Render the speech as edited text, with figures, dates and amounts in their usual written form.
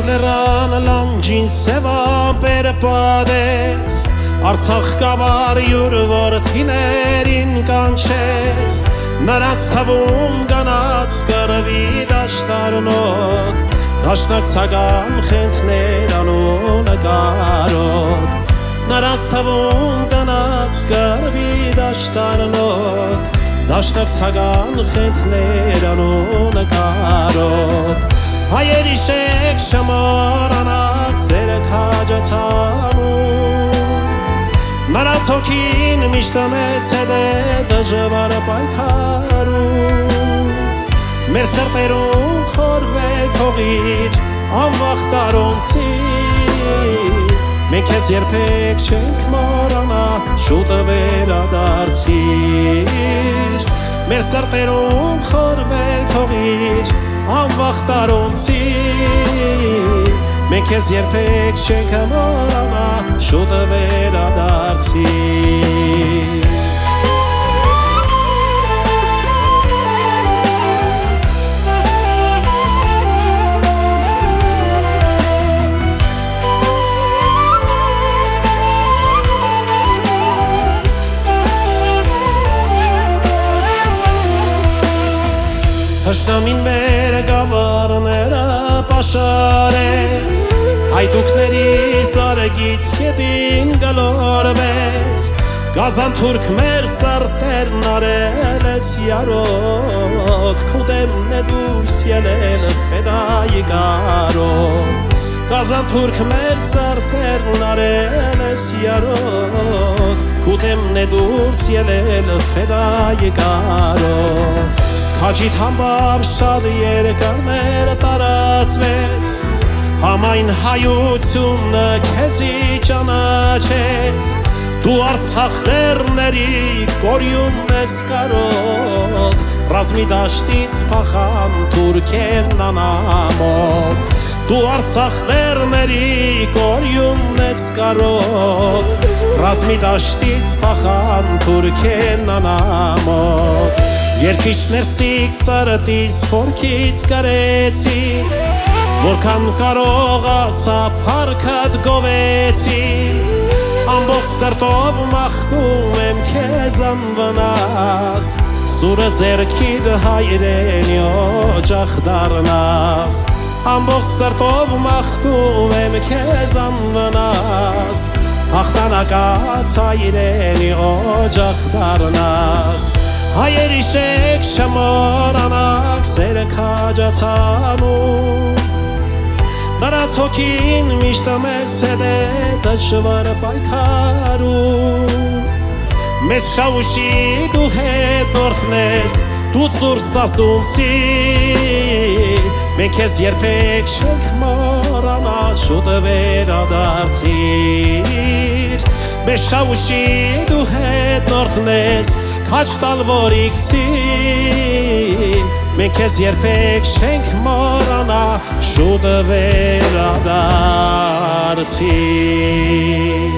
լեռան լանջին սևան պերպադեց, Արցախ գավառ յուր որդիներին կանչեց, Նրանց թվում գնաց կռվի դաշտարնոտ, Դաշնակցական խենթներ անունը կարոտ, Նրանց թվում գնաց կռվի դաշտարնոտ, Դաշնակցական խենթներ անունը կարոտ, Հայեր իշեք շմորանակ ձերը քաջացանում, Նրանց հոգին միշտ մեծ հետ է դժվար պայքարում, Մեր սրտերում խորվեր թողիր անվախ տարոնցի, Մենք ես երբեք չենք մոռանա շուտ վերադարձիր, Մեր սրտերում խորվեր թողիր անվախ տարոնցի, Մենք ես երբեք չենք մոռանա շուտ վերադարձիր Հշնամին մեր գավառները պաշարեց, Հայդուկների զարգից գետին գլորվեց, Գազան թուրք մեր սարդերն արել ես յարոտ, Քու դեմն է դուրս ելել ֆեդայի գարոտ, Գազան թուրք մեր սարդերն արել ես յարոտ, Քու դեմն է դուրս ելել ֆեդայի գարոտ, Հաջիդ համբավ շատ երկար մեր տարածվեց, Համայն հայությունը քեզի ճանաչեց, Դու Արցախ լեռների կորյուն ես կարոտ, Ռազմի դաշտից փախան թուրքերն անամոտ, Դու Արցախ լեռների կորյուն ես կարոտ, Ռազմի դաշտից փախան թուրքերն անամոտ, Երկիչներ սիկ սարըտիս խորքից կարեցի, Որքան կարողացա փառքդ գովեցի, Ամբողջ սրտով մաղթում եմ քեզ անվնաս, Սուրը ձեռքիդ հայրենի օջախ դառնաս, Ամբողջ սրտով մաղթում եմ քեզ անվնաս, Հաղթանակած հայրենի օջախ դառնաս, Հայեր իշեք շմորանակ ձերը քաջացանում, Նրանց հոգին միշտ մեծ հետ է դժվար պայքարում, Մեծ շաուշի դու հետորդն ես, դու ծուր սասունցի, Մենք ես երբեք չենք մոռանա շուտ վերադարձիր, Մեծ շաուշի դու հետորդն ես, Քաչ տալ որիքսի, Մենք ես երբեք չենք մոռանա շուտ վերադարձիր